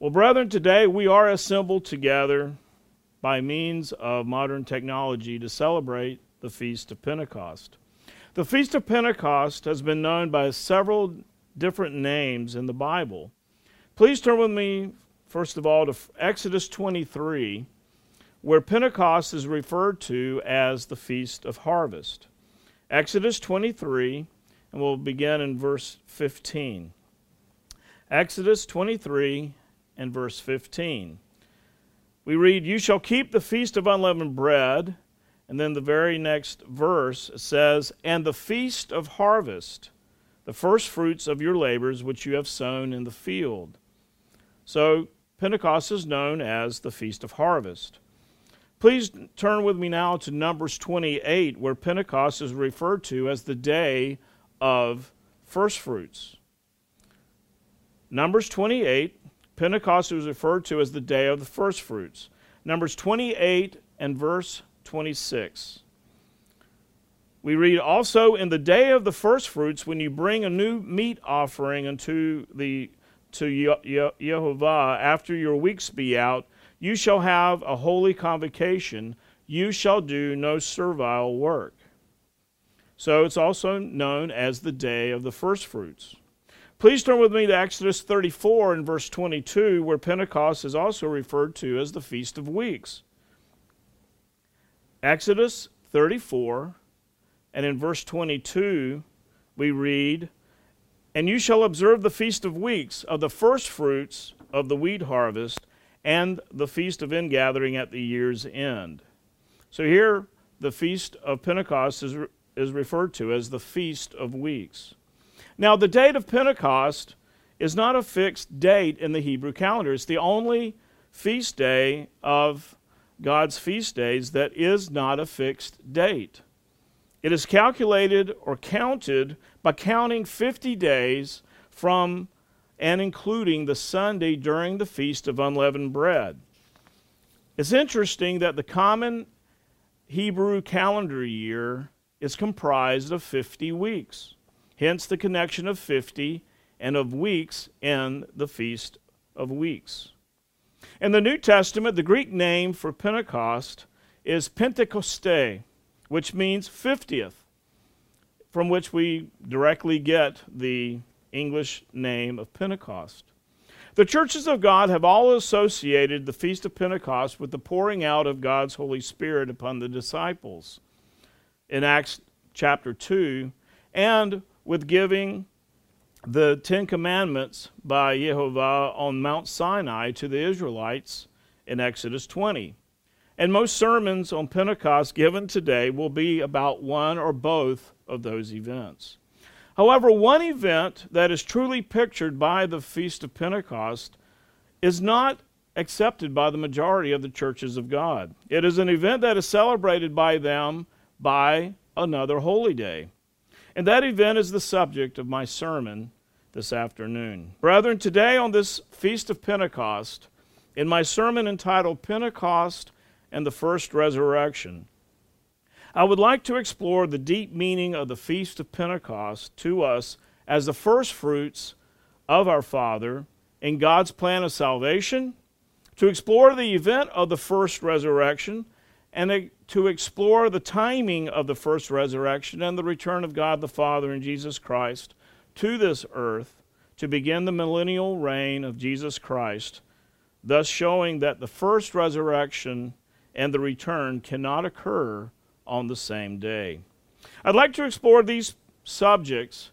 Well, brethren, today we are assembled together by means of modern technology to celebrate the Feast of Pentecost. The Feast of Pentecost has been known by several different names in the Bible. Please turn with me, first of all, to Exodus 23, where Pentecost is referred to as the Feast of Harvest. Exodus 23, and we'll begin in verse 15. Exodus 23 and verse 15. We read, "You shall keep the feast of unleavened bread," and then the very next verse says, "and the feast of harvest, the first fruits of your labors which you have sown in the field." So Pentecost is known as the Feast of Harvest. Please turn with me now to Numbers 28, where Pentecost is referred to as the day of first fruits. Numbers 28, Pentecost is referred to as the day of the first fruits. Numbers 28 and verse 26. We read, "Also in the day of the first fruits, when you bring a new meat offering unto Jehovah, after your weeks be out, you shall have a holy convocation. You shall do no servile work." So it's also known as the day of the first fruits. Please turn with me to Exodus 34 and verse 22, where Pentecost is also referred to as the Feast of Weeks. Exodus 34, and in verse 22, we read, "And you shall observe the Feast of Weeks of the first fruits of the wheat harvest, and the Feast of Ingathering at the year's end." So here, the Feast of Pentecost is referred to as the Feast of Weeks. Now, the date of Pentecost is not a fixed date in the Hebrew calendar. It's the only feast day of God's feast days that is not a fixed date. It is calculated or counted by counting 50 days from and including the Sunday during the Feast of Unleavened Bread. It's interesting that the common Hebrew calendar year is comprised of 50 weeks. Hence the connection of 50 and of weeks in the Feast of Weeks. In the New Testament, the Greek name for Pentecost is Pentekoste, which means 50th, from which we directly get the English name of Pentecost. The churches of God have all associated the Feast of Pentecost with the pouring out of God's Holy Spirit upon the disciples in Acts chapter 2, and with giving the Ten Commandments by Jehovah on Mount Sinai to the Israelites in Exodus 20. And most sermons on Pentecost given today will be about one or both of those events. However, one event that is truly pictured by the Feast of Pentecost is not accepted by the majority of the churches of God. It is an event that is celebrated by them by another holy day. And that event is the subject of my sermon this afternoon. Brethren, today on this Feast of Pentecost, in my sermon entitled Pentecost and the First Resurrection, I would like to explore the deep meaning of the Feast of Pentecost to us as the first fruits of our Father in God's plan of salvation, to explore the event of the first resurrection, and to explore the timing of the first resurrection and the return of God the Father and Jesus Christ to this earth to begin the millennial reign of Jesus Christ, thus showing that the first resurrection and the return cannot occur on the same day. I'd like to explore these subjects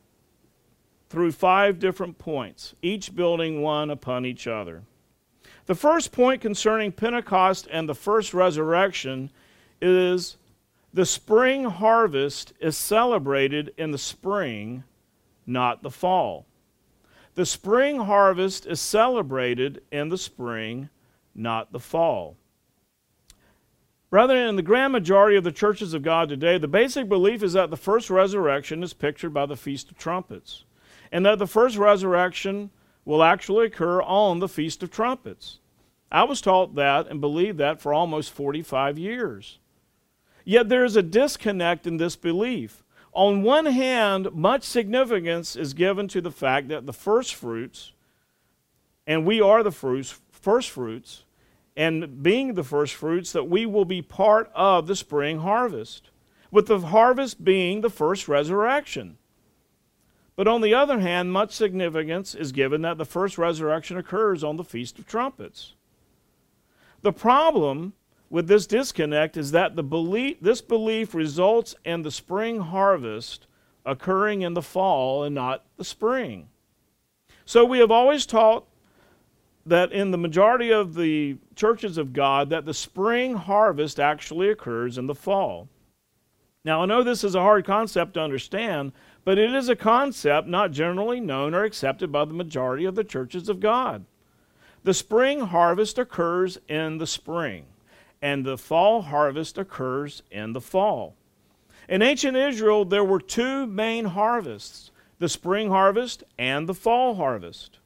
through 5 different points, each building one upon each other. The first point concerning Pentecost and the first resurrection is the spring harvest is celebrated in the spring, not the fall. The spring harvest is celebrated in the spring, not the fall. Brethren, in the grand majority of the churches of God today, the basic belief is that the first resurrection is pictured by the Feast of Trumpets, and that the first resurrection will actually occur on the Feast of Trumpets. I was taught that and believed that for almost 45 years. Yet there is a disconnect in this belief. On one hand, much significance is given to the fact that the first fruits and we are the first fruits, and being the first fruits, that we will be part of the spring harvest, with the harvest being the first resurrection. But on the other hand, much significance is given that the first resurrection occurs on the Feast of Trumpets. The problem with this disconnect is that this belief results in the spring harvest occurring in the fall and not the spring. So we have always taught that in the majority of the churches of God that the spring harvest actually occurs in the fall. Now, I know this is a hard concept to understand, but it is a concept not generally known or accepted by the majority of the churches of God. The spring harvest occurs in the spring, and the fall harvest occurs in the fall. In ancient Israel, there were two main harvests, the spring harvest and the fall harvest.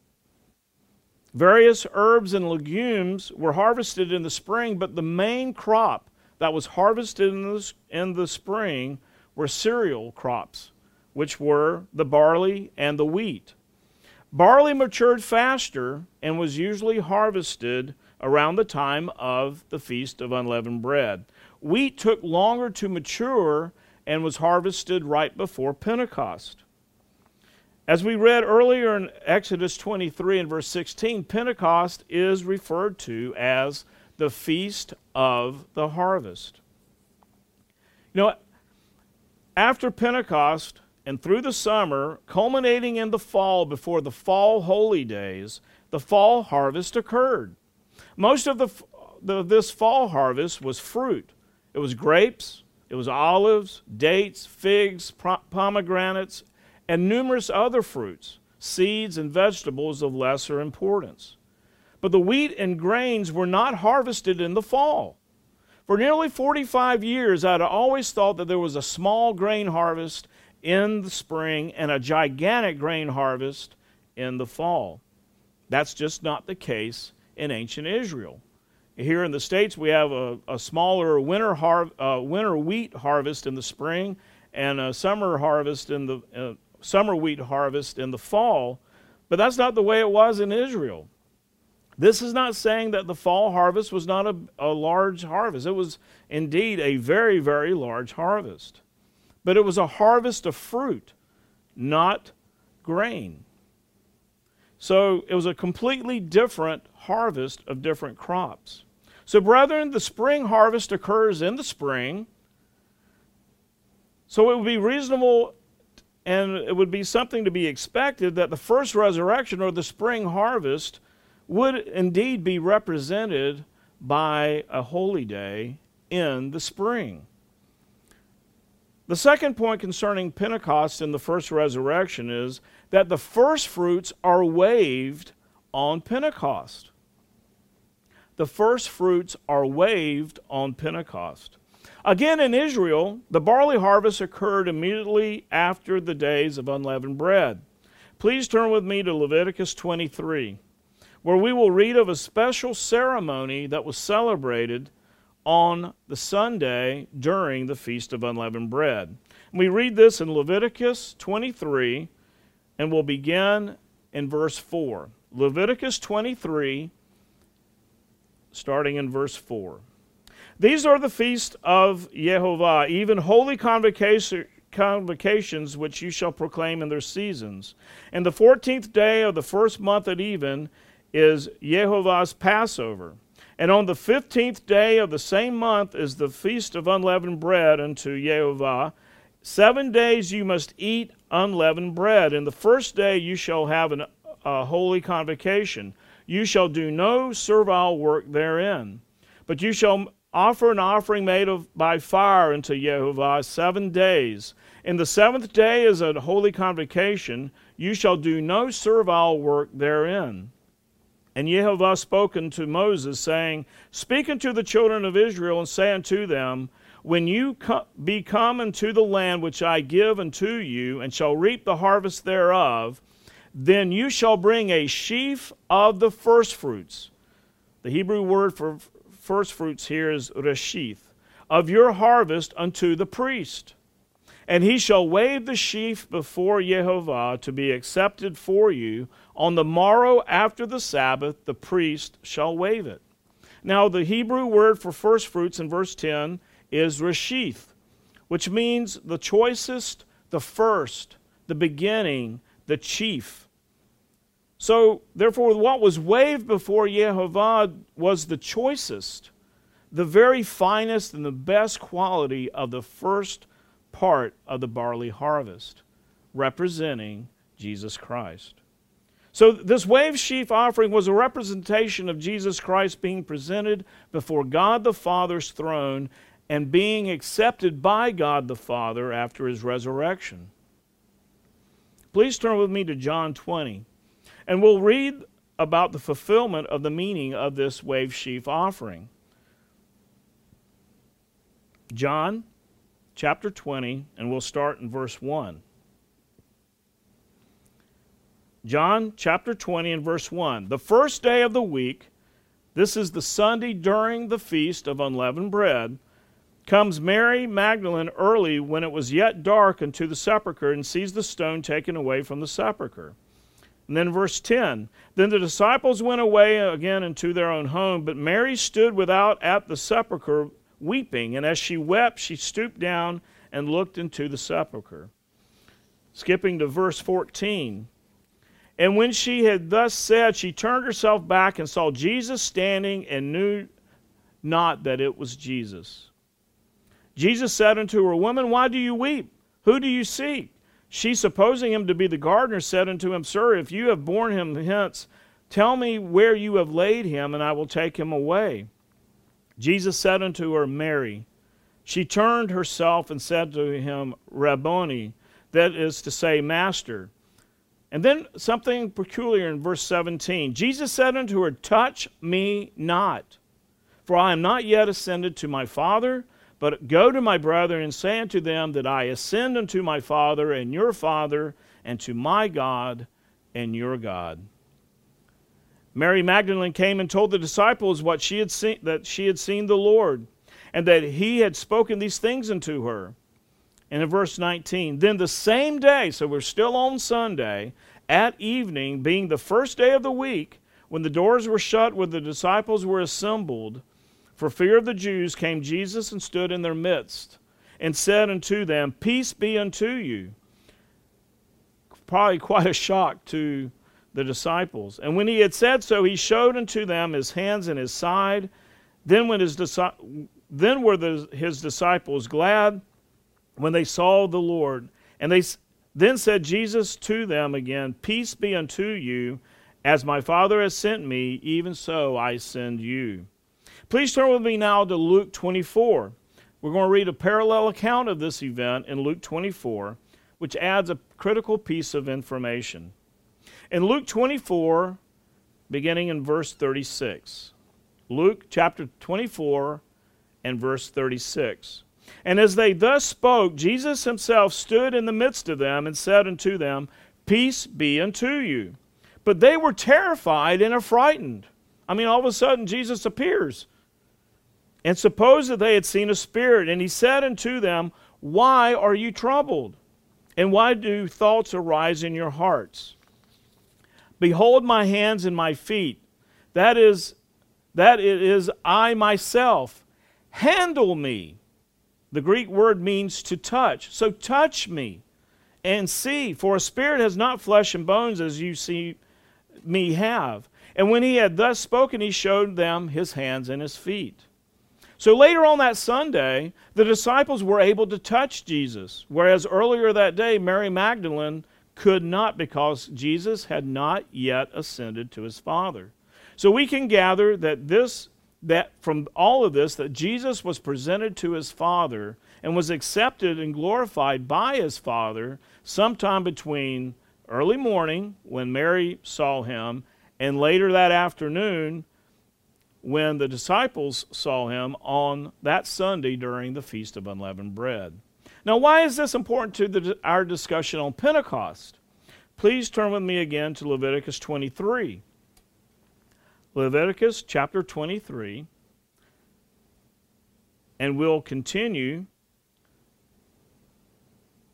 Various herbs and legumes were harvested in the spring, but the main crop that was harvested in the spring were cereal crops, which were the barley and the wheat. Barley matured faster and was usually harvested around the time of the Feast of Unleavened Bread. Wheat took longer to mature and was harvested right before Pentecost. As we read earlier in Exodus 23 and verse 16, Pentecost is referred to as the Feast of the Harvest. You know, after Pentecost and through the summer, culminating in the fall before the fall holy days, the fall harvest occurred. Most of this fall harvest was fruit. It was grapes, it was olives, dates, figs, pomegranates, and numerous other fruits, seeds, and vegetables of lesser importance. But the wheat and grains were not harvested in the fall. For nearly 45 years, I'd always thought that there was a small grain harvest in the spring and a gigantic grain harvest in the fall. That's just not the case in ancient Israel. Here in the States, we have a smaller winter wheat harvest in the spring and a summer wheat harvest in the fall, but that's not the way it was in Israel. This is not saying that the fall harvest was not a large harvest. It was indeed a very, very large harvest. But it was a harvest of fruit, not grain. So it was a completely different harvest of different crops. So brethren, the spring harvest occurs in the spring. So it would be reasonable and it would be something to be expected that the first resurrection or the spring harvest would indeed be represented by a holy day in the spring. The second point concerning Pentecost and the first resurrection is that the first fruits are waved on Pentecost. The first fruits are waved on Pentecost. Again, in Israel, the barley harvest occurred immediately after the days of unleavened bread. Please turn with me to Leviticus 23, where we will read of a special ceremony that was celebrated on the Sunday during the Feast of Unleavened Bread. And we read this in Leviticus 23, and we'll begin in verse 4. Leviticus 23, starting in verse 4. These are the feasts of Yehovah, even holy convocations which you shall proclaim in their seasons. And the 14th day of the first month at even is Yehovah's Passover. And on the 15th day of the same month is the feast of unleavened bread unto Yehovah. 7 days you must eat unleavened bread. And the first day you shall have a holy convocation. You shall do no servile work therein. But you shall offer an offering made by fire unto Yehovah 7 days. And the 7th day is a holy convocation. You shall do no servile work therein. And Yehovah spoke unto Moses, saying, Speak unto the children of Israel, and say unto them, When you be come into the land which I give unto you, and shall reap the harvest thereof, then you shall bring a sheaf of the firstfruits. The Hebrew word for firstfruits here is reshith, of your harvest unto the priest. And he shall wave the sheaf before Jehovah to be accepted for you. On the morrow after the Sabbath, the priest shall wave it. Now, the Hebrew word for first fruits in verse 10 is reshith, which means the choicest, the first, the beginning, the chief. So, therefore, what was waved before Jehovah was the choicest, the very finest and the best quality of the first part of the barley harvest, representing Jesus Christ. So this wave sheaf offering was a representation of Jesus Christ being presented before God the Father's throne and being accepted by God the Father after his resurrection. Please turn with me to John 20, and we'll read about the fulfillment of the meaning of this wave sheaf offering. John chapter 20, and we'll start in verse 1. John chapter 20 and verse 1. The first day of the week, this is the Sunday during the feast of unleavened bread, comes Mary Magdalene early when it was yet dark unto the sepulchre, and sees the stone taken away from the sepulchre. And then verse 10. Then the disciples went away again into their own home, but Mary stood without at the sepulchre weeping, and as she wept, she stooped down and looked into the sepulchre. Skipping to verse 14. And when she had thus said, she turned herself back and saw Jesus standing, and knew not that it was Jesus. Jesus said unto her, Woman, why do you weep? Who do you seek? She, supposing him to be the gardener, said unto him, Sir, if you have borne him hence, tell me where you have laid him, and I will take him away. Jesus said unto her, Mary. She turned herself and said to him, Rabboni, that is to say, Master. And then something peculiar in verse 17. Jesus said unto her, Touch me not, for I am not yet ascended to my Father, but go to my brethren and say unto them that I ascend unto my Father and your Father, and to my God and your God. Mary Magdalene came and told the disciples what she had seen, that she had seen the Lord, and that he had spoken these things unto her. And in verse 19, then the same day, so we're still on Sunday, at evening, being the first day of the week, when the doors were shut where the disciples were assembled, for fear of the Jews, came Jesus and stood in their midst, and said unto them, Peace be unto you. Probably quite a shock to the disciples. And when he had said so, he showed unto them his hands and his side. Then were his disciples glad when they saw the Lord. And then said Jesus to them again, Peace be unto you. As my Father has sent me, even so I send you. Please turn with me now to Luke 24. We're going to read a parallel account of this event in Luke 24, which adds a critical piece of information. In Luke 24, beginning in verse 36. Luke chapter 24 and verse 36. And as they thus spoke, Jesus himself stood in the midst of them and said unto them, Peace be unto you. But they were terrified and affrighted. I mean, all of a sudden Jesus appears. And supposed that they had seen a spirit. And he said unto them, Why are you troubled? And why do thoughts arise in your hearts? Behold my hands and my feet. That it is I myself. Handle me. The Greek word means to touch. So touch me and see. For a spirit has not flesh and bones as you see me have. And when he had thus spoken, he showed them his hands and his feet. So later on that Sunday, the disciples were able to touch Jesus, whereas earlier that day, Mary Magdalene could not because Jesus had not yet ascended to his Father. So we can gather that from all of this, that Jesus was presented to his Father and was accepted and glorified by his Father sometime between early morning when Mary saw him and later that afternoon when the disciples saw him on that Sunday during the Feast of Unleavened Bread. Now, why is this important to our discussion on Pentecost? Please turn with me again to Leviticus 23. Leviticus chapter 23, and we'll continue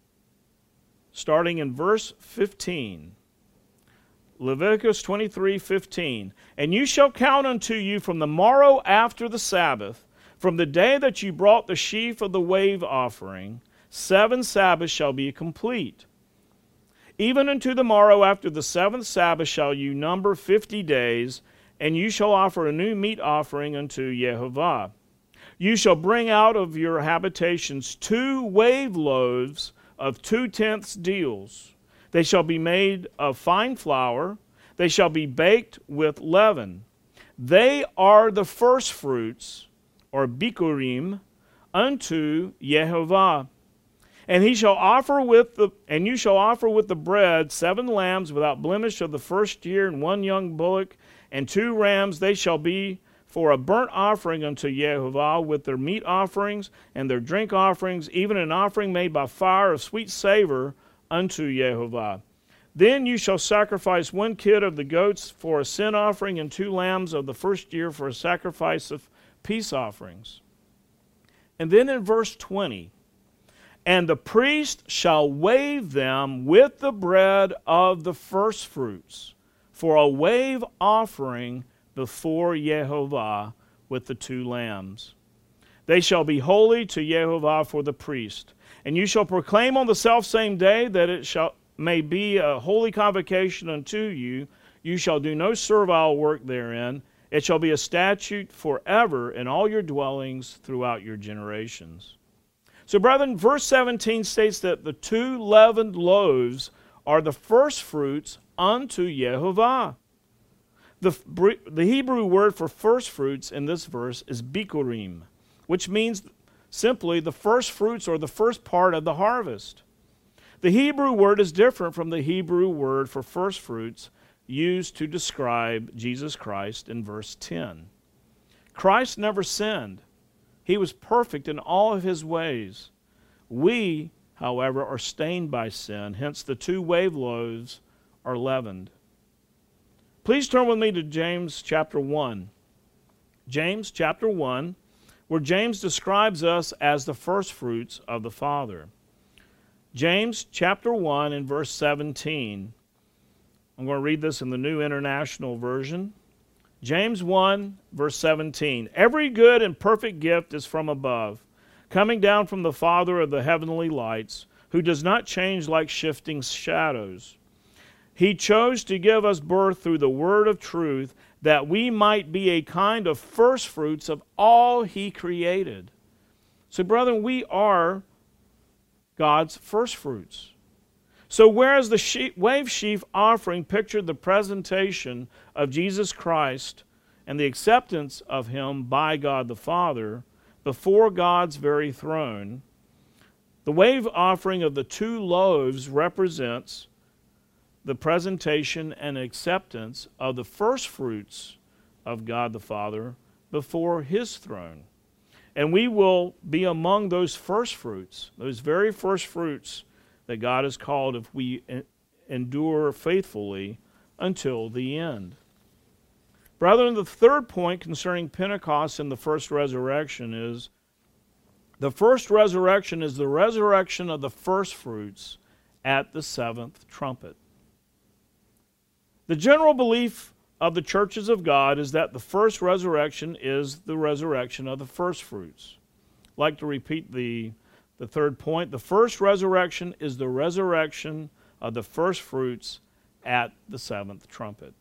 starting in verse 15. Leviticus 23:15. And you shall count unto you from the morrow after the Sabbath, from the day that you brought the sheaf of the wave offering, 7 Sabbaths shall be complete. Even unto the morrow after the 7th Sabbath shall you number 50 days, and you shall offer a new meat offering unto Jehovah. You shall bring out of your habitations 2 wave loaves of 2/10 deals. They shall be made of fine flour. They shall be baked with leaven. They are the firstfruits, or bikurim, unto Jehovah. And you shall offer with the bread 7 lambs without blemish of the first year, and 1 young bullock, and 2 rams. They shall be for a burnt offering unto Jehovah, with their meat offerings and their drink offerings, even an offering made by fire of sweet savor unto Jehovah. Then you shall sacrifice 1 kid of the goats for a sin offering, and 2 lambs of the first year for a sacrifice of peace offerings. And then in verse 20, and the priest shall wave them with the bread of the firstfruits for a wave offering before Jehovah with the 2 lambs. They shall be holy to Jehovah for the priest. And you shall proclaim on the selfsame day that it may be a holy convocation unto you. You shall do no servile work therein. It shall be a statute forever in all your dwellings throughout your generations. So, brethren, verse 17 states that the 2 leavened loaves are the firstfruits unto Jehovah. The Hebrew word for firstfruits in this verse is bikurim, which means simply the first fruits or the first part of the harvest. The Hebrew word is different from the Hebrew word for first fruits used to describe Jesus Christ in verse 10. Christ never sinned. He was perfect in all of his ways. We, however, are stained by sin, hence the 2 wave loaves are leavened. Please turn with me to James chapter 1. James chapter 1, where James describes us as the firstfruits of the Father. James chapter 1 and verse 17. I'm going to read this in the New International Version. James 1, verse 17. Every good and perfect gift is from above, coming down from the Father of the heavenly lights, who does not change like shifting shadows. He chose to give us birth through the word of truth, that we might be a kind of firstfruits of all he created. So, brethren, we are God's firstfruits. So whereas the wave sheaf offering pictured the presentation of Jesus Christ and the acceptance of him by God the Father before God's very throne, the wave offering of the 2 loaves represents the presentation and acceptance of the firstfruits of God the Father before his throne. And we will be among those firstfruits, those very firstfruits that God has called if we endure faithfully until the end. Brethren, the third point concerning Pentecost and the first resurrection is the first resurrection is the resurrection of the firstfruits at the 7th trumpet. The general belief of the churches of God is that the first resurrection is the resurrection of the firstfruits. I'd like to repeat the third point. The first resurrection is the resurrection of the firstfruits at the 7th trumpet.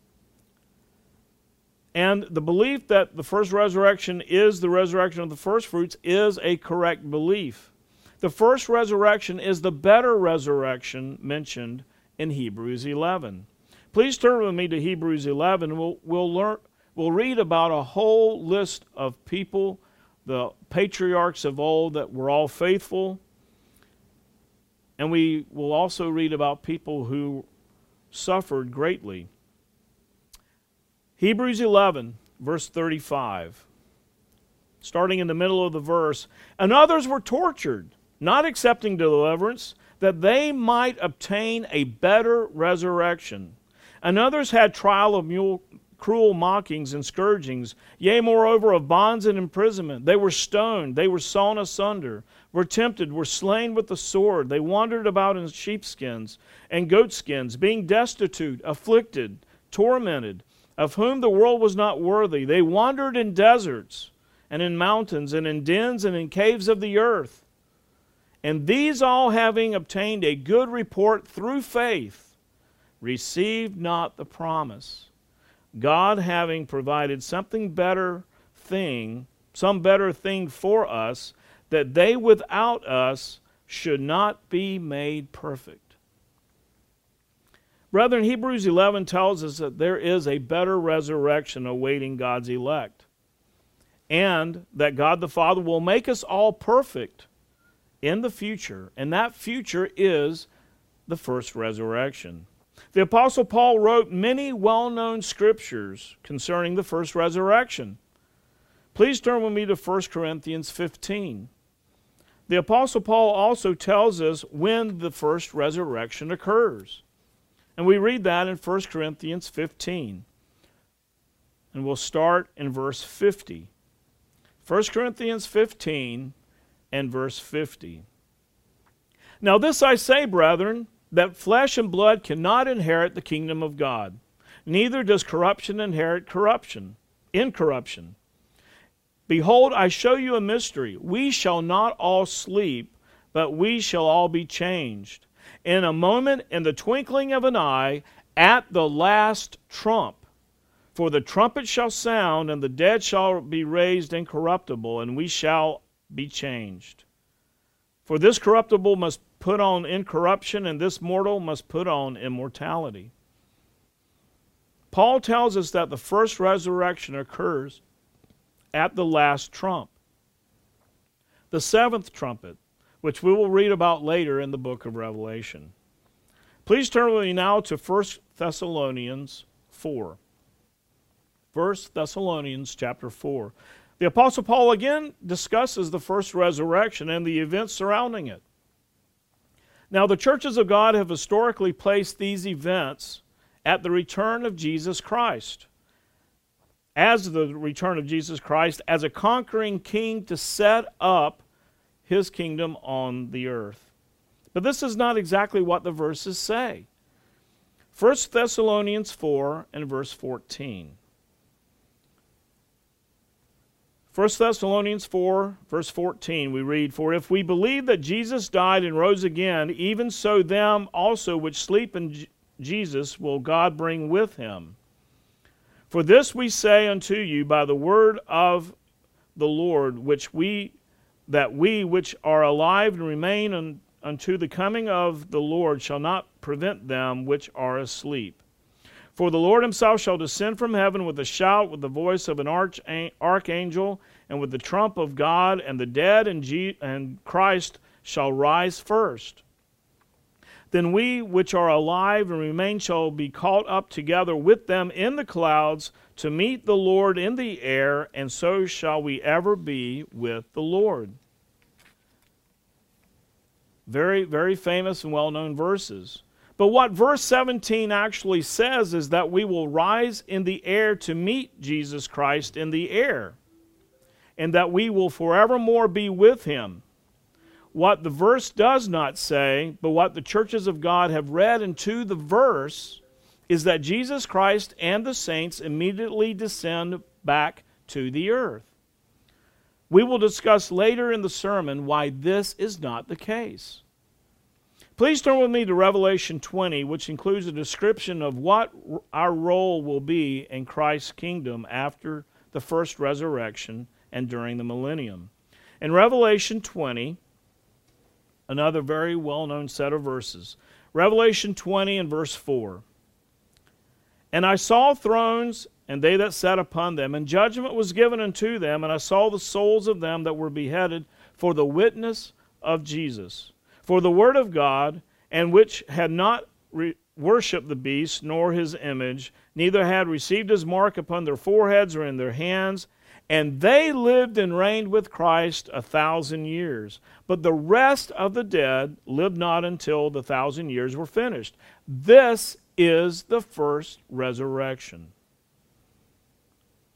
And the belief that the first resurrection is the resurrection of the firstfruits is a correct belief. The first resurrection is the better resurrection mentioned in Hebrews 11. Please turn with me to Hebrews 11. We'll read about a whole list of people, the patriarchs of old that were all faithful. And we will also read about people who suffered greatly. Hebrews 11, verse 35. Starting in the middle of the verse. And others were tortured, not accepting deliverance, that they might obtain a better resurrection. And others had trial of cruel mockings and scourgings, yea, moreover, of bonds and imprisonment. They were stoned, they were sawn asunder, were tempted, were slain with the sword. They wandered about in sheepskins and goatskins, being destitute, afflicted, tormented, of whom the world was not worthy. They wandered in deserts and in mountains and in dens and in caves of the earth. And these all, having obtained a good report through faith, received not the promise, God having provided some better thing for us, that they without us should not be made perfect. Brethren, Hebrews 11 tells us that there is a better resurrection awaiting God's elect, and that God the Father will make us all perfect in the future, and that future is the first resurrection. The Apostle Paul wrote many well-known scriptures concerning the first resurrection. Please turn with me to 1 Corinthians 15. The Apostle Paul also tells us when the first resurrection occurs. And we read that in 1 Corinthians 15. And we'll start in verse 50. 1 Corinthians 15 and verse 50. Now this I say, brethren, that flesh and blood cannot inherit the kingdom of God, neither does corruption inherit incorruption. Behold, I show you a mystery. We shall not all sleep, but we shall all be changed. In a moment, in the twinkling of an eye, at the last trump. For the trumpet shall sound, and the dead shall be raised incorruptible, and we shall be changed. For this corruptible must put on incorruption, and this mortal must put on immortality. Paul tells us that the first resurrection occurs at the last trump. The seventh trumpet, which we will read about later in the book of Revelation. Please turn with me now to 1 Thessalonians 4. 1 Thessalonians chapter 4. The Apostle Paul again discusses the first resurrection and the events surrounding it. Now, the churches of God have historically placed these events at the return of Jesus Christ, as the return of Jesus Christ as a conquering king to set up his kingdom on the earth. But this is not exactly what the verses say. 1 Thessalonians 4 and verse 14. 1 Thessalonians 4, verse 14, we read, For if we believe that Jesus died and rose again, even so them also which sleep in Jesus will God bring with him. For this we say unto you by the word of the Lord, that we which are alive and remain unto the coming of the Lord shall not prevent them which are asleep. For the Lord himself shall descend from heaven with a shout, with the voice of an archangel, and with the trump of God, and the dead and Christ shall rise first. Then we which are alive and remain shall be caught up together with them in the clouds to meet the Lord in the air, and so shall we ever be with the Lord. Very, very famous and well-known verses. But what verse 17 actually says is that we will rise in the air to meet Jesus Christ in the air, and that we will forevermore be with him. What the verse does not say, but what the churches of God have read into the verse, is that Jesus Christ and the saints immediately descend back to the earth. We will discuss later in the sermon why this is not the case. Please turn with me to Revelation 20, which includes a description of what our role will be in Christ's kingdom after the first resurrection and during the millennium. In Revelation 20, another very well-known set of verses. Revelation 20 and verse 4. And I saw thrones, and they that sat upon them, and judgment was given unto them, and I saw the souls of them that were beheaded for the witness of Jesus, for the word of God, and which had not worshipped the beast, nor his image, neither had received his mark upon their foreheads or in their hands, and they lived and reigned with Christ 1,000 years. But the rest of the dead lived not until the 1,000 years were finished. This is the first resurrection.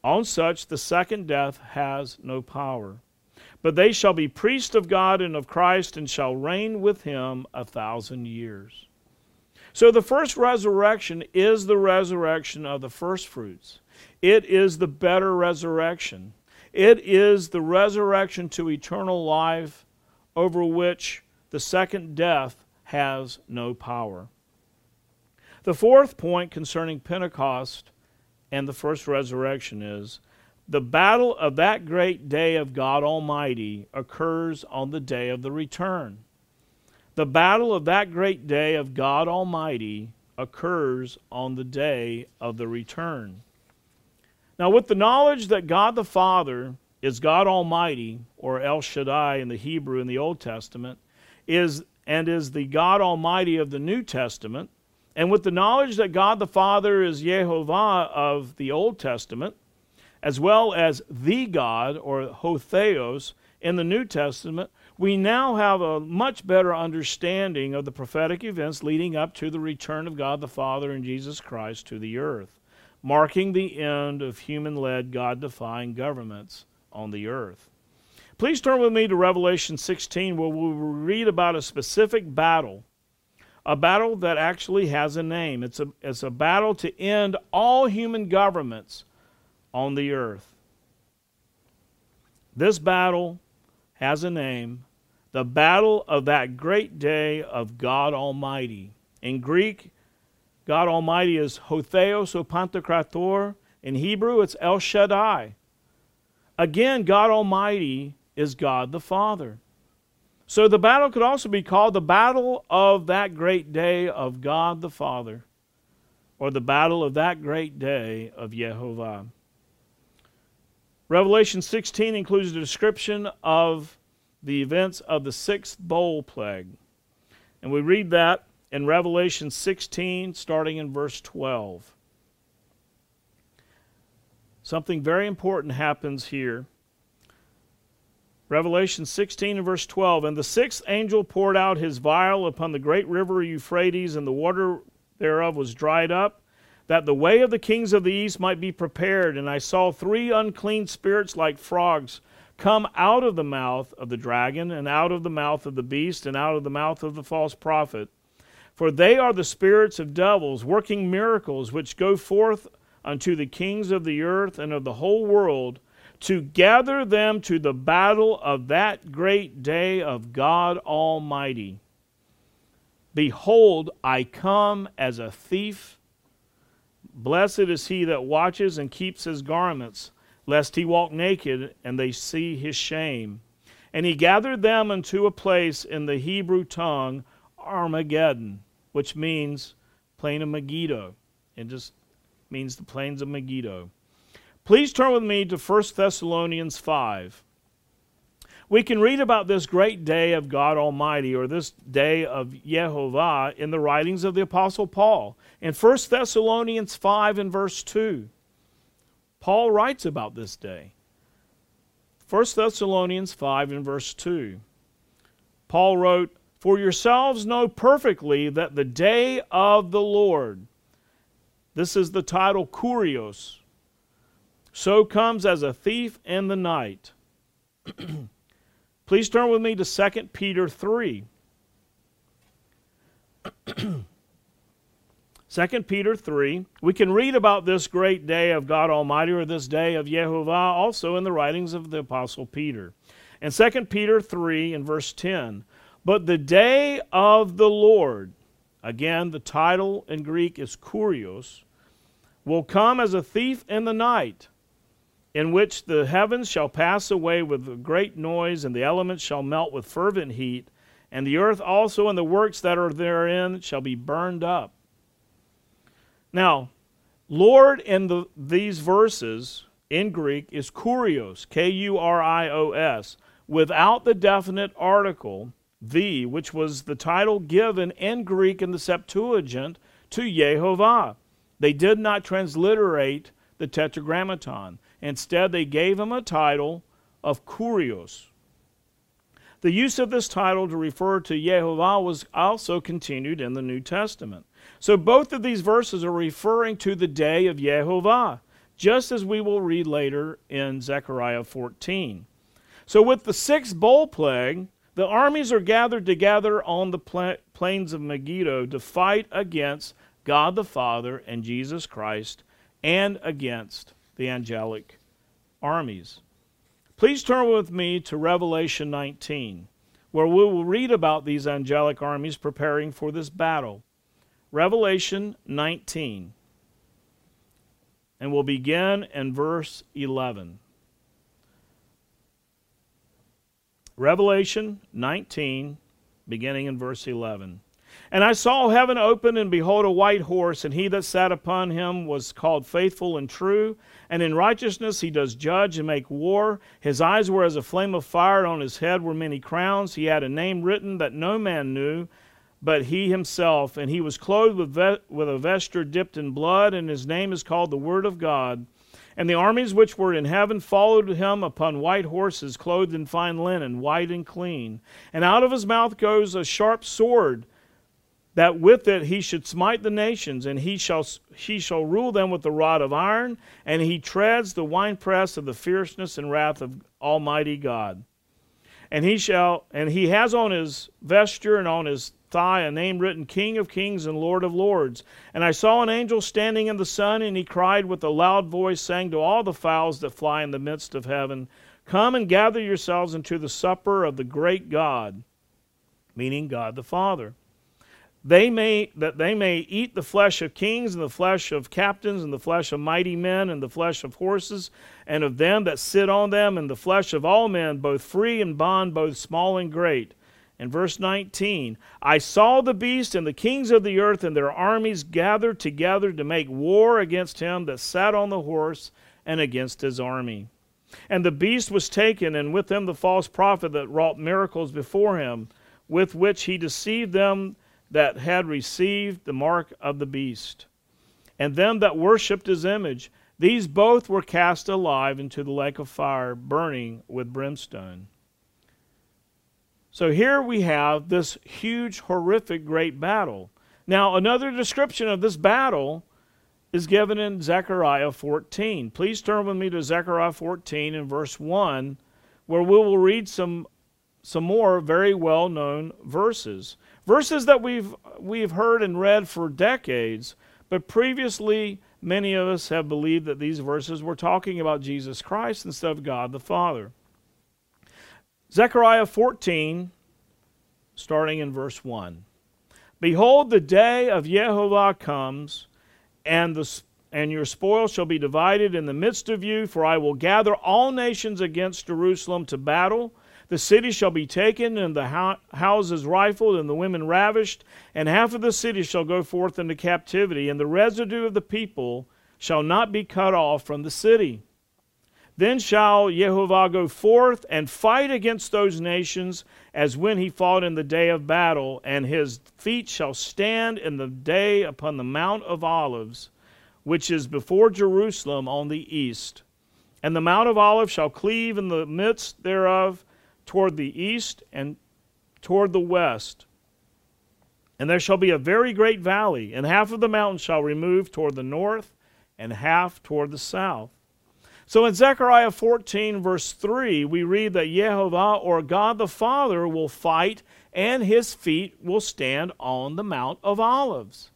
On such the second death has no power. But they shall be priests of God and of Christ, and shall reign with him 1,000 years. So the first resurrection is the resurrection of the first fruits. It is the better resurrection. It is the resurrection to eternal life over which the second death has no power. The fourth point concerning Pentecost and the first resurrection is the battle of that great day of God Almighty occurs on the day of the return. The battle of that great day of God Almighty occurs on the day of the return. Now, with the knowledge that God the Father is God Almighty, or El Shaddai in the Hebrew in the Old Testament, is the God Almighty of the New Testament, and with the knowledge that God the Father is Yehovah of the Old Testament, as well as the God, or Hotheos, in the New Testament, we now have a much better understanding of the prophetic events leading up to the return of God the Father and Jesus Christ to the earth, marking the end of human-led, God-defying governments on the earth. Please turn with me to Revelation 16, where we'll read about a specific battle, a battle that actually has a name. It's a battle to end all human governments on the earth. This battle has a name, the battle of that great day of God Almighty. In Greek, God Almighty is Hotheos o Pantokrator. In Hebrew, it's El Shaddai. Again, God Almighty is God the Father. So the battle could also be called the battle of that great day of God the Father, or the battle of that great day of Yehovah. Revelation 16 includes a description of the events of the sixth bowl plague. And we read that in Revelation 16, starting in verse 12. Something very important happens here. Revelation 16 and verse 12, And the sixth angel poured out his vial upon the great river Euphrates, and the water thereof was dried up, that the way of the kings of the east might be prepared. And I saw 3 unclean spirits like frogs come out of the mouth of the dragon, and out of the mouth of the beast, and out of the mouth of the false prophet. For they are the spirits of devils, working miracles, which go forth unto the kings of the earth and of the whole world, to gather them to the battle of that great day of God Almighty. Behold, I come as a thief. Blessed is he that watches and keeps his garments, lest he walk naked and they see his shame. And he gathered them unto a place in the Hebrew tongue, Armageddon, which means plain of Megiddo. It just means the plains of Megiddo. Please turn with me to 1 Thessalonians 5. We can read about this great day of God Almighty, or this day of Yehovah, in the writings of the Apostle Paul. In 1 Thessalonians 5 and verse 2, Paul writes about this day. 1 Thessalonians 5 and verse 2. Paul wrote, For yourselves know perfectly that the day of the Lord, this is the title Kurios, so comes as a thief in the night. Please turn with me to 2 Peter 3. 2 Peter 3. We can read about this great day of God Almighty, or this day of Yehovah, also in the writings of the Apostle Peter. In 2 Peter 3 and verse 10, But the day of the Lord, again the title in Greek is Kurios, will come as a thief in the night, in which the heavens shall pass away with a great noise, and the elements shall melt with fervent heat, and the earth also and the works that are therein shall be burned up. Now, Lord in these verses in Greek is Kurios, K-U-R-I-O-S, without the definite article, the, which was the title given in Greek in the Septuagint to Yehovah. They did not transliterate the Tetragrammaton. Instead, they gave him a title of Kurios. The use of this title to refer to Yehovah was also continued in the New Testament. So both of these verses are referring to the day of Yehovah. just as we will read later in Zechariah 14. So with the sixth bowl plague, the armies are gathered together on the plains of Megiddo to fight against God the Father and Jesus Christ and against the angelic armies. Please turn with me to Revelation 19, where we will read about these angelic armies preparing for this battle. Revelation 19, and we'll begin in verse 11. Revelation 19, beginning in verse 11. And I saw heaven open, and behold, a white horse, and he that sat upon him was called Faithful and True, and in righteousness he does judge and make war. His eyes were as a flame of fire, and on his head were many crowns. He had a name written that no man knew, but he himself, and he was clothed with a vesture dipped in blood, and his name is called the Word of God. And the armies which were in heaven followed him upon white horses, clothed in fine linen, white and clean. And out of his mouth goes a sharp sword, that with it he should smite the nations, and he shall rule them with the rod of iron, and he treads the winepress of the fierceness and wrath of Almighty God. And he has on his vesture and on his thigh a name written, King of Kings and Lord of Lords. And I saw an angel standing in the sun, and he cried with a loud voice, saying to all the fowls that fly in the midst of heaven, Come and gather yourselves into the supper of the great God, meaning God the Father. That they may eat the flesh of kings, and the flesh of captains, and the flesh of mighty men, and the flesh of horses, and of them that sit on them, and the flesh of all men, both free and bond, both small and great. In verse 19, I saw the beast and the kings of the earth and their armies gathered together to make war against him that sat on the horse and against his army. And the beast was taken, and with him the false prophet that wrought miracles before him, with which he deceived them that had received the mark of the beast, and them that worshipped his image. These both were cast alive into the lake of fire, burning with brimstone. So here we have this huge, horrific, great battle. Now, another description of this battle is given in Zechariah 14. Please turn with me to Zechariah 14 in verse 1, where we will read some more very well-known verses. Verses that we've heard and read for decades, but previously many of us have believed that these verses were talking about Jesus Christ instead of God the Father. Zechariah 14, starting in verse 1. Behold, the day of Yehovah comes, and your spoil shall be divided in the midst of you, for I will gather all nations against Jerusalem to battle. The city shall be taken, and the houses rifled, and the women ravished, and half of the city shall go forth into captivity, and the residue of the people shall not be cut off from the city. Then shall Yehovah go forth and fight against those nations as when he fought in the day of battle, and his feet shall stand in the day upon the Mount of Olives, which is before Jerusalem on the east. And the Mount of Olives shall cleave in the midst thereof, toward the east and toward the west. And there shall be a very great valley, and half of the mountain shall remove toward the north, and half toward the south. So in Zechariah 14, verse 3, we read that Yehovah, or God the Father, will fight, and his feet will stand on the Mount of Olives.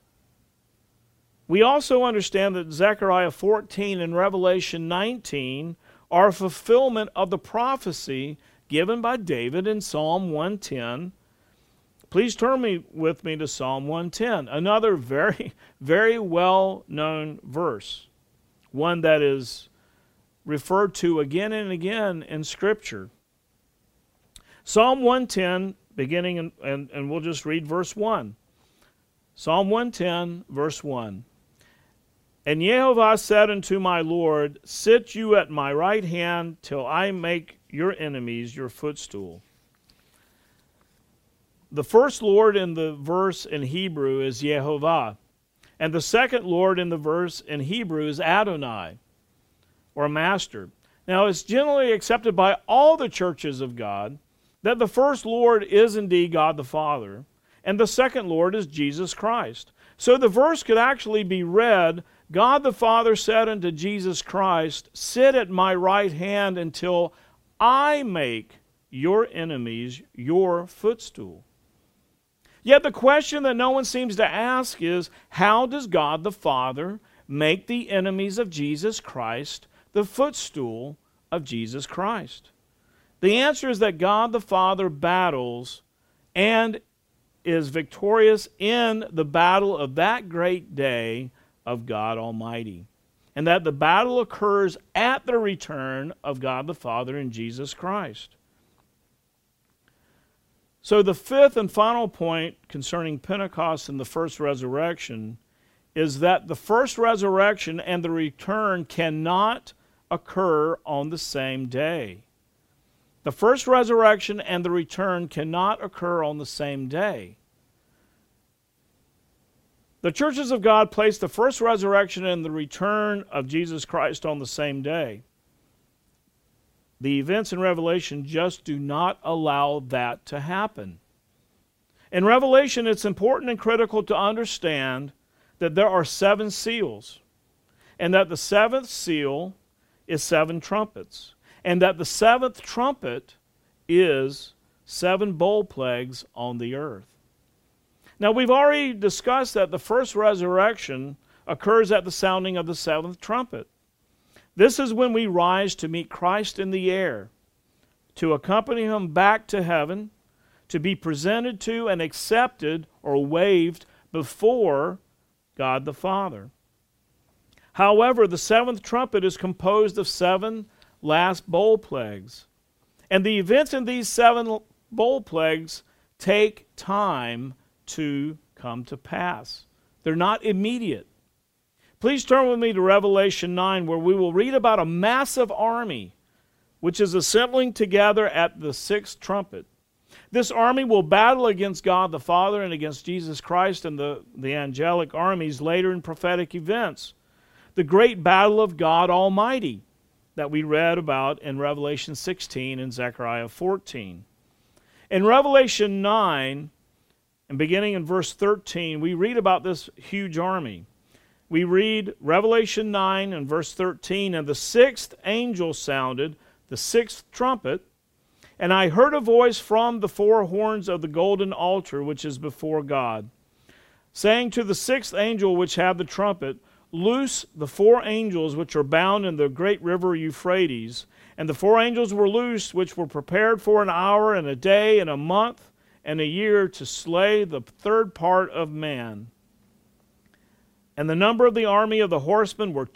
We also understand that Zechariah 14 and Revelation 19 are a fulfillment of the prophecy given by David in Psalm 110. Please turn with me to Psalm 110, another very, very well-known verse, one that is referred to again and again in Scripture. Psalm 110, beginning, and we'll just read verse 1. Psalm 110, verse 1. And Yehovah said unto my Lord, Sit you at my right hand till I make your enemies your footstool. The first Lord in the verse in Hebrew is Yehovah, and the second Lord in the verse in Hebrew is Adonai, or Master. Now, it's generally accepted by all the churches of God that the first Lord is indeed God the Father, and the second Lord is Jesus Christ. So the verse could actually be read God the Father said unto Jesus Christ, sit at my right hand until I make your enemies your footstool. Yet the question that no one seems to ask is, how does God the Father make the enemies of Jesus Christ the footstool of Jesus Christ? The answer is that God the Father battles and is victorious in the battle of that great day of God Almighty, and that the battle occurs at the return of God the Father in Jesus Christ. So the fifth and final point concerning Pentecost and the first resurrection is that the first resurrection and the return cannot occur on the same day. The first resurrection and the return cannot occur on the same day. The churches of God place the first resurrection and the return of Jesus Christ on the same day. The events in Revelation just do not allow that to happen. In Revelation, it's important and critical to understand that there are 7 seals, and that the 7th seal is 7 trumpets, and that the 7th trumpet is 7 bowl plagues on the earth. Now, we've already discussed that the first resurrection occurs at the sounding of the 7th trumpet. This is when we rise to meet Christ in the air, to accompany him back to heaven, to be presented to and accepted or waived before God the Father. However, the 7th trumpet is composed of 7 last bowl plagues. And the events in these 7 bowl plagues take time to come to pass. They're not immediate. Please turn with me to Revelation 9, where we will read about a massive army which is assembling together at the 6th trumpet. This army will battle against God the Father and against Jesus Christ and the angelic armies later in prophetic events. The great battle of God Almighty that we read about in Revelation 16 and Zechariah 14. In Revelation 9, and beginning in verse 13, we read about this huge army. We read Revelation 9 and verse 13, and the 6th angel sounded the 6th trumpet, and I heard a voice from the 4 horns of the golden altar which is before God, saying to the 6th angel which had the trumpet, loose the 4 angels which are bound in the great river Euphrates. And the 4 angels were loosed, which were prepared for an hour and a day and a month and a year to slay the 3rd part of man. And the number of the army of the horsemen were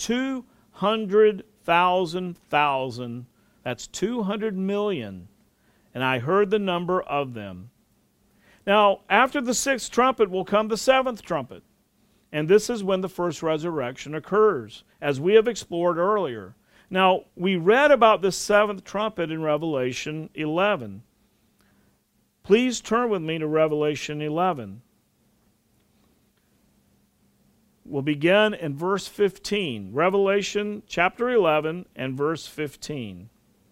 200,000. That's 200 million. And I heard the number of them. Now, after the 6th trumpet will come the 7th trumpet. And this is when the first resurrection occurs, as we have explored earlier. Now, we read about this 7th trumpet in Revelation 11. Please turn with me to Revelation 11. We'll begin in verse 15. Revelation chapter 11 and verse 15.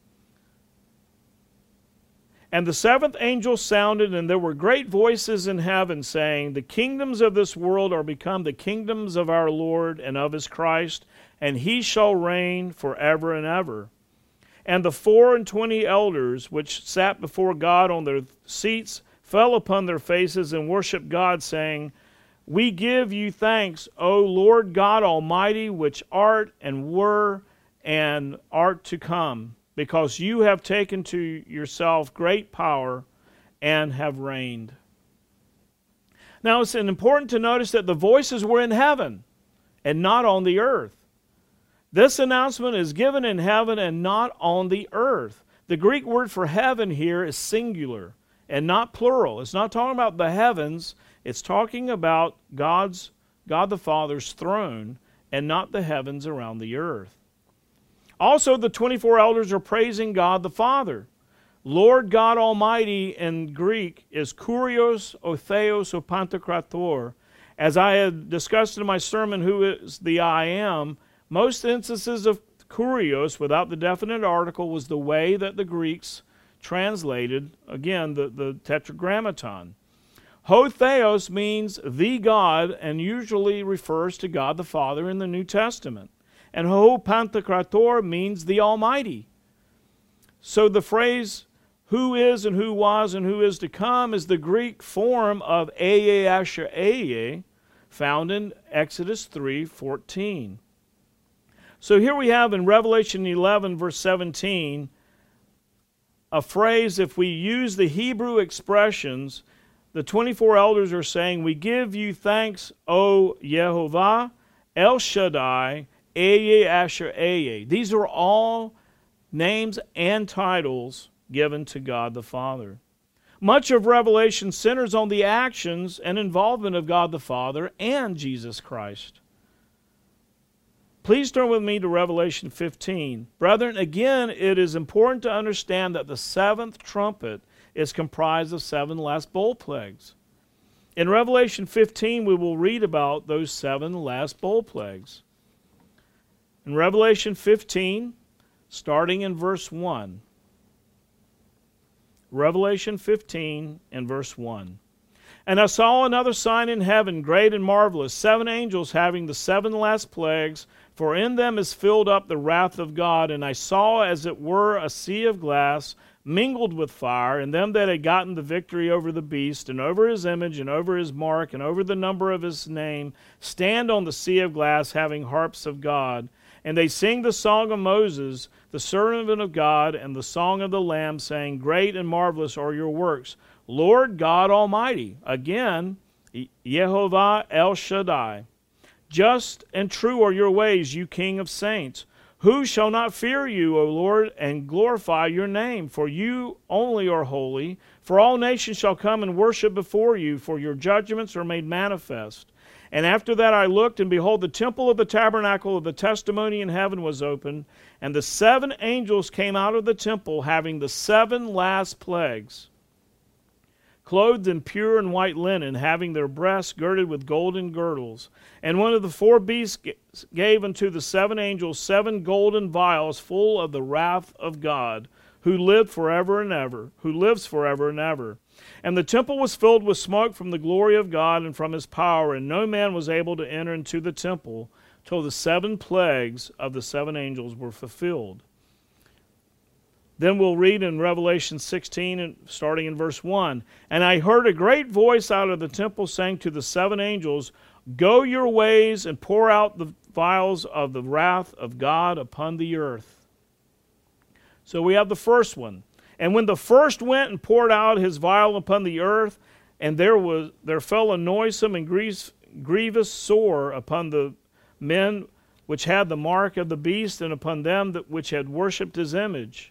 And the 7th angel sounded, and there were great voices in heaven, saying, the kingdoms of this world are become the kingdoms of our Lord and of his Christ, and he shall reign forever and ever. And the 24 elders which sat before God on their seats fell upon their faces and worshipped God, saying, we give you thanks, O Lord God Almighty, which art and were and art to come, because you have taken to yourself great power and have reigned. Now, it's important to notice that the voices were in heaven and not on the earth. This announcement is given in heaven and not on the earth. The Greek word for heaven here is singular and not plural. It's not talking about the heavens. It's talking about God the Father's throne and not the heavens around the earth. Also, the 24 elders are praising God the Father. Lord God Almighty in Greek is Kurios, o Theos, o Pantokrator. As I had discussed in my sermon, Who is the I Am, most instances of Kurios without the definite article was the way that the Greeks translated, again, the Tetragrammaton. Ho Theos means the God and usually refers to God the Father in the New Testament. And Ho Pantocrator means the Almighty. So the phrase who is and who was and who is to come is the Greek form of Eye Asher Eye, found in Exodus 3:14. So here we have in Revelation 11, verse 17, a phrase, if we use the Hebrew expressions, the 24 elders are saying, we give you thanks, O Yehovah, El Shaddai, Eye Asher Eye. These are all names and titles given to God the Father. Much of Revelation centers on the actions and involvement of God the Father and Jesus Christ. Please turn with me to Revelation 15. Brethren, again, it is important to understand that the seventh trumpet is comprised of 7 last bowl plagues. In Revelation 15, we will read about those 7 last bowl plagues. In Revelation 15, starting in verse 1. Revelation 15 and verse 1. And I saw another sign in heaven, great and marvelous, 7 angels having the 7 last plagues, for in them is filled up the wrath of God. And I saw as it were a sea of glass mingled with fire, and them that had gotten the victory over the beast, and over his image, and over his mark, and over the number of his name, stand on the sea of glass, having harps of God. And they sing the song of Moses, the servant of God, and the song of the Lamb, saying, Great and marvelous are your works, Lord God Almighty. Again, Yehovah El Shaddai. Just and true are your ways, you King of saints. Who shall not fear you, O Lord, and glorify your name? For you only are holy. For all nations shall come and worship before you, for your judgments are made manifest. And after that I looked, and behold, the temple of the tabernacle of the testimony in heaven was opened, and the 7 angels came out of the temple, having the 7 last plagues, clothed in pure and white linen, having their breasts girded with golden girdles. And one of the 4 beasts gave unto the 7 angels 7 golden vials full of the wrath of God, who lives forever and ever. And the temple was filled with smoke from the glory of God and from his power, and no man was able to enter into the temple till the 7 plagues of the 7 angels were fulfilled. Then we'll read in Revelation 16, starting in verse 1. And I heard a great voice out of the temple saying to the 7 angels, Go your ways and pour out the vials of the wrath of God upon the earth. So we have the first one. And when the first went and poured out his vial upon the earth, and there fell a noisome and grievous sore upon the men which had the mark of the beast, and upon them which had worshipped his image.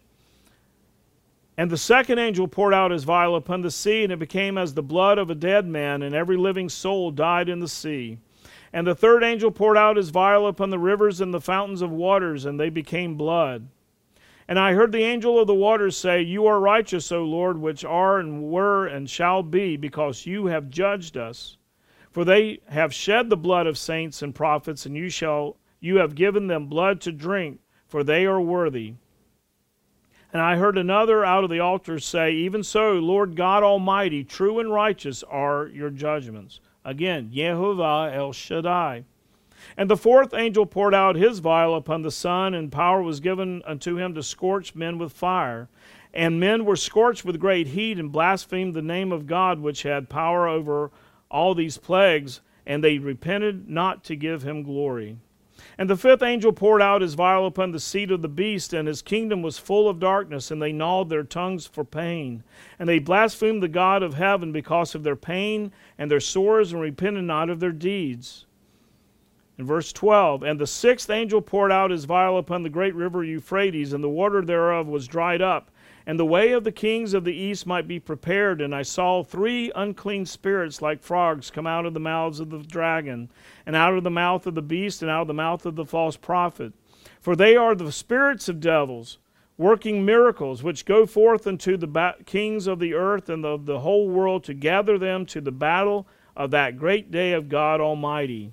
And the second angel poured out his vial upon the sea, and it became as the blood of a dead man, and every living soul died in the sea. And the third angel poured out his vial upon the rivers and the fountains of waters, and they became blood. And I heard the angel of the waters say, You are righteous, O Lord, which are and were and shall be, because you have judged us. For they have shed the blood of saints and prophets, and you have given them blood to drink, for they are worthy. And I heard another out of the altar say, Even so, Lord God Almighty, true and righteous are your judgments. Again, Yehovah El Shaddai. And the fourth angel poured out his vial upon the sun, and power was given unto him to scorch men with fire. And men were scorched with great heat, and blasphemed the name of God, which had power over all these plagues, and they repented not to give him glory. And the fifth angel poured out his vial upon the seat of the beast, and his kingdom was full of darkness, and they gnawed their tongues for pain. And they blasphemed the God of heaven because of their pain and their sores, and repented not of their deeds. In verse 12, And the sixth angel poured out his vial upon the great river Euphrates, and the water thereof was dried up, and the way of the kings of the east might be prepared. And I saw 3 unclean spirits like frogs come out of the mouths of the dragon, and out of the mouth of the beast, and out of the mouth of the false prophet. For they are the spirits of devils, working miracles, which go forth unto the kings of the earth and of the whole world, to gather them to the battle of that great day of God Almighty.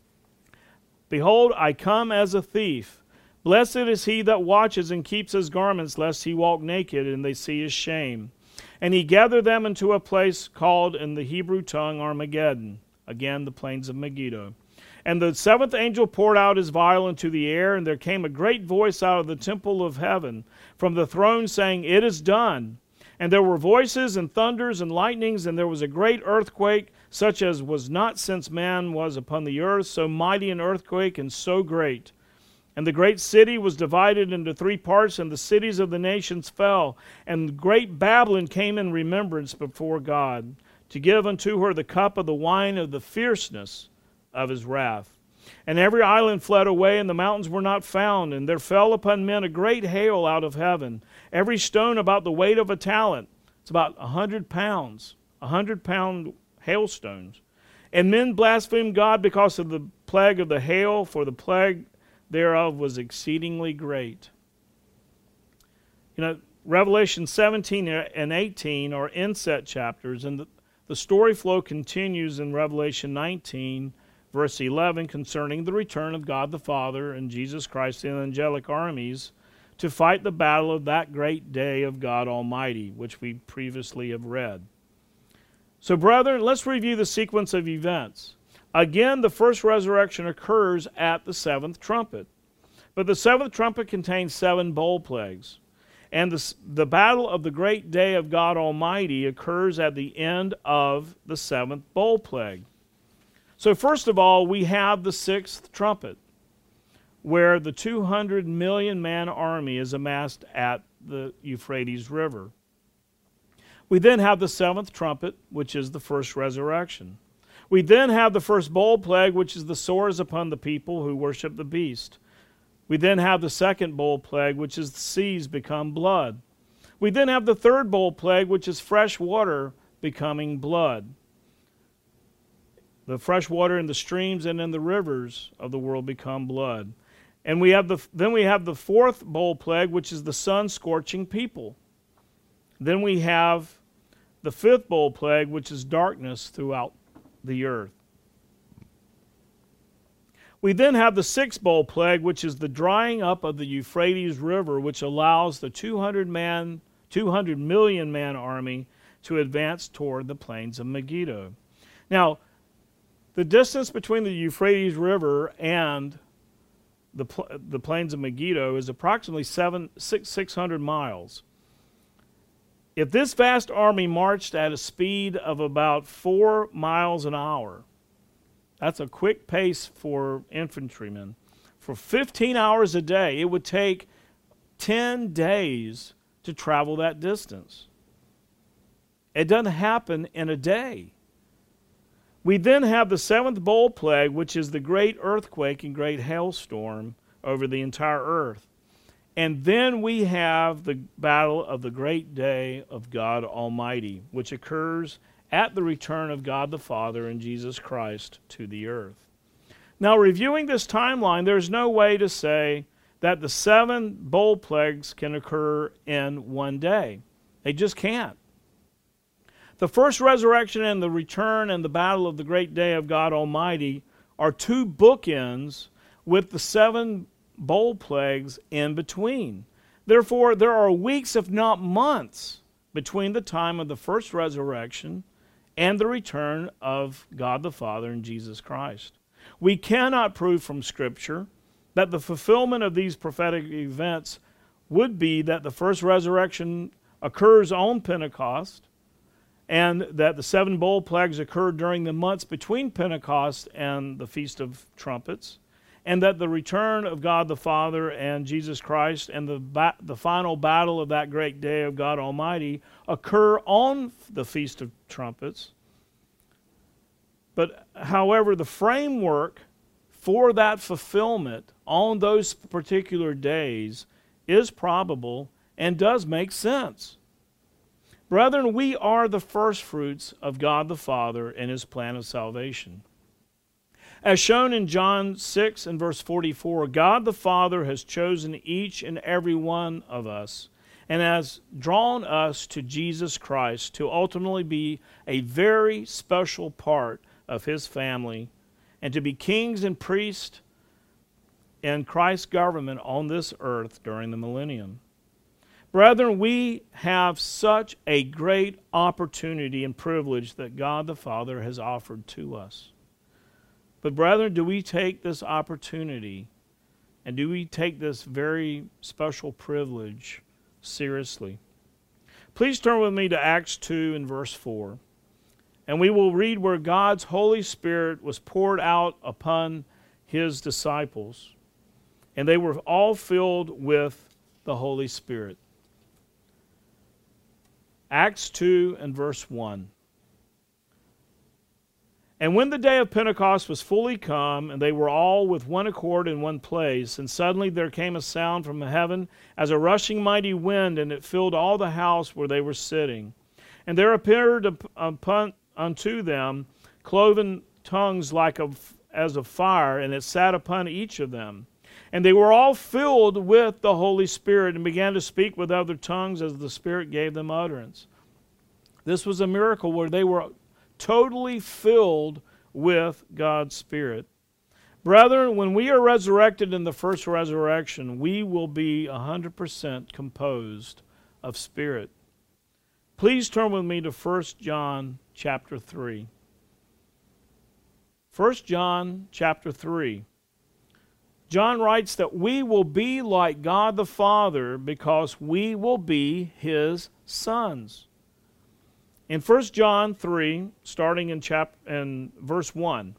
Behold, I come as a thief. Blessed is he that watches and keeps his garments, lest he walk naked, and they see his shame. And he gathered them into a place called in the Hebrew tongue Armageddon, again the plains of Megiddo. And the seventh angel poured out his vial into the air, and there came a great voice out of the temple of heaven from the throne saying, "It is done." And there were voices and thunders and lightnings, and there was a great earthquake, such as was not since man was upon the earth, so mighty an earthquake and so great. And the great city was divided into three parts, and the cities of the nations fell. And great Babylon came in remembrance before God, to give unto her the cup of the wine of the fierceness of his wrath. And every island fled away, and the mountains were not found. And there fell upon men a great hail out of heaven, every stone about the weight of a talent. It's about 100 pounds, 100-pound hailstones. And men blasphemed God because of the plague of the hail, for the plague thereof was exceedingly great. Revelation 17 and 18 are inset chapters, and the story flow continues in Revelation 19, verse 11, concerning the return of God the Father and Jesus Christ and angelic armies to fight the battle of that great day of God Almighty, which we previously have read. So, brethren, let's review the sequence of events. Again, the first resurrection occurs at the seventh trumpet. But the seventh trumpet contains 7 bowl plagues. And the battle of the great day of God Almighty occurs at the end of the 7th bowl plague. So first of all, we have the 6th trumpet, where the 200 million man army is amassed at the Euphrates River. We then have the 7th trumpet, which is the first resurrection. We then have the first bowl plague, which is the sores upon the people who worship the beast. We then have the second bowl plague, which is the seas become blood. We then have the third bowl plague, which is fresh water becoming blood. The fresh water in the streams and in the rivers of the world become blood. And we have the fourth bowl plague, which is the sun scorching people. Then we have the fifth bowl plague, which is darkness throughout the earth. We then have the sixth bowl plague, which is the drying up of the Euphrates River, which allows the 200 million man army to advance toward the plains of Megiddo. Now, the distance between the Euphrates River and the plains of Megiddo is approximately 600 miles. If this vast army marched at a speed of about 4 miles an hour, that's a quick pace for infantrymen, for 15 hours a day, it would take 10 days to travel that distance. It doesn't happen in a day. We then have the seventh bowl plague, which is the great earthquake and great hailstorm over the entire earth. And then we have the battle of the great day of God Almighty, which occurs at the return of God the Father and Jesus Christ to the earth. Now, reviewing this timeline, there's no way to say that the 7 bowl plagues can occur in one day. They just can't. The first resurrection and the return and the battle of the great day of God Almighty are 2 bookends with the 7 bowl plagues in between. Therefore, there are weeks, if not months, between the time of the first resurrection and the return of God the Father and Jesus Christ. We cannot prove from Scripture that the fulfillment of these prophetic events would be that the first resurrection occurs on Pentecost and that the 7 bowl plagues occurred during the months between Pentecost and the Feast of Trumpets, and that the return of God the Father and Jesus Christ and the final battle of that great day of God Almighty occur on the Feast of Trumpets. But, however, the framework for that fulfillment on those particular days is probable and does make sense. Brethren, we are the firstfruits of God the Father and His plan of salvation. As shown in John 6 and verse 44, God the Father has chosen each and every one of us and has drawn us to Jesus Christ to ultimately be a very special part of His family and to be kings and priests in Christ's government on this earth during the millennium. Brethren, we have such a great opportunity and privilege that God the Father has offered to us. But brethren, do we take this opportunity and do we take this very special privilege seriously? Please turn with me to Acts 2 and verse 4. And we will read where God's Holy Spirit was poured out upon His disciples. And they were all filled with the Holy Spirit. Acts 2 and verse 1. And when the day of Pentecost was fully come, and they were all with one accord in one place, and suddenly there came a sound from heaven as a rushing mighty wind, and it filled all the house where they were sitting. And there appeared unto them cloven tongues as of fire, and it sat upon each of them. And they were all filled with the Holy Spirit and began to speak with other tongues as the Spirit gave them utterance. This was a miracle where they were totally filled with God's Spirit. Brethren, when we are resurrected in the first resurrection, we will be 100% composed of Spirit. Please turn with me to 1 John chapter 3. 1 John chapter 3. John writes that we will be like God the Father because we will be His sons. In 1 John 3, starting in verse 1.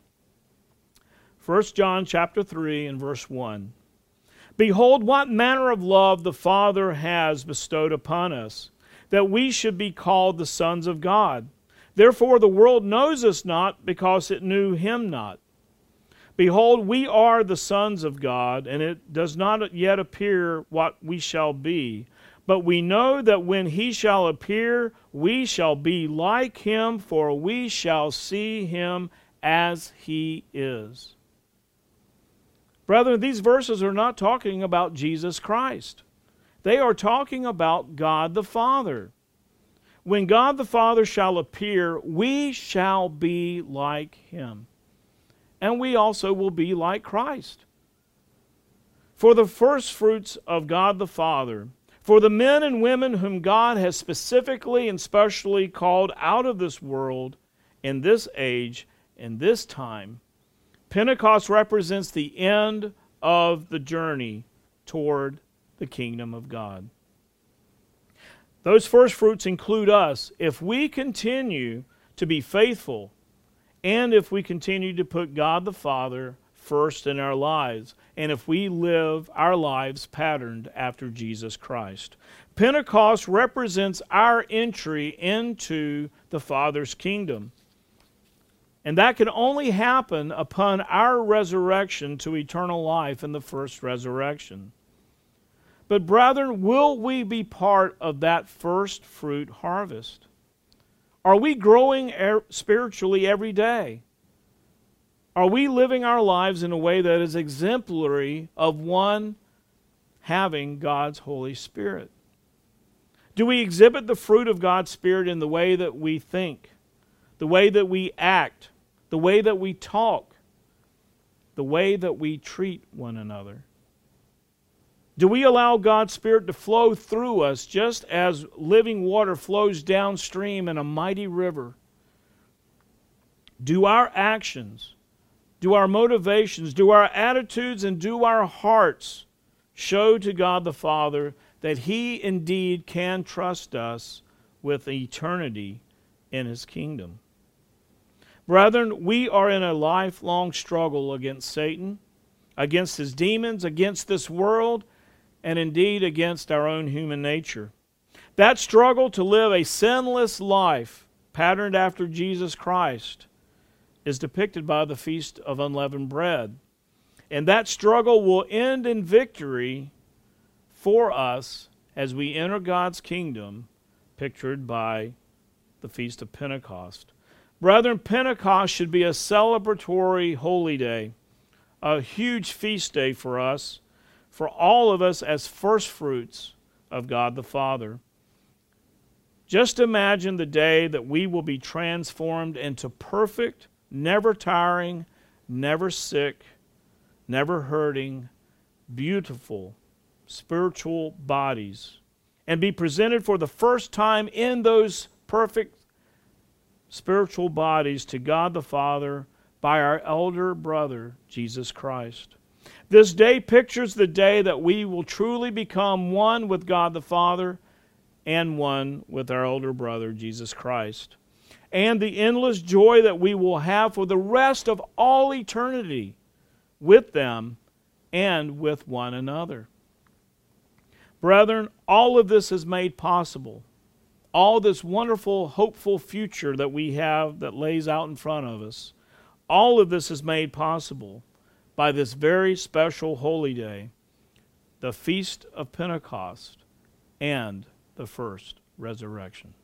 1 John chapter 3 and verse 1. Behold, what manner of love the Father has bestowed upon us, that we should be called the sons of God. Therefore the world knows us not, because it knew Him not. Behold, we are the sons of God, and it does not yet appear what we shall be. But we know that when He shall appear, we shall be like Him, for we shall see Him as He is. Brethren, these verses are not talking about Jesus Christ. They are talking about God the Father. When God the Father shall appear, we shall be like Him. And we also will be like Christ. For the first fruits of God the Father, for the men and women whom God has specifically and specially called out of this world, in this age, in this time, Pentecost represents the end of the journey toward the kingdom of God. Those first fruits include us if we continue to be faithful and if we continue to put God the Father first in our lives, and if we live our lives patterned after Jesus Christ. Pentecost represents our entry into the Father's kingdom. And that can only happen upon our resurrection to eternal life in the first resurrection. But brethren, will we be part of that first fruit harvest? Are we growing spiritually every day? Are we living our lives in a way that is exemplary of one having God's Holy Spirit? Do we exhibit the fruit of God's Spirit in the way that we think, the way that we act, the way that we talk, the way that we treat one another? Do we allow God's Spirit to flow through us just as living water flows downstream in a mighty river? Do our actions, do our motivations, do our attitudes, and do our hearts show to God the Father that He indeed can trust us with eternity in His kingdom? Brethren, we are in a lifelong struggle against Satan, against his demons, against this world, and indeed against our own human nature. That struggle to live a sinless life patterned after Jesus Christ is depicted by the Feast of Unleavened Bread. And that struggle will end in victory for us as we enter God's kingdom, pictured by the Feast of Pentecost. Brethren, Pentecost should be a celebratory holy day, a huge feast day for us, for all of us as first fruits of God the Father. Just imagine the day that we will be transformed into perfect, never tiring, never sick, never hurting, beautiful, spiritual bodies. and be presented for the first time in those perfect spiritual bodies to God the Father by our elder brother, Jesus Christ. This day pictures the day that we will truly become one with God the Father and one with our elder brother, Jesus Christ, and the endless joy that we will have for the rest of all eternity with them and with one another. Brethren, all of this is made possible. All this wonderful, hopeful future that we have that lays out in front of us, all of this is made possible by this very special holy day, the Feast of Pentecost and the first resurrection.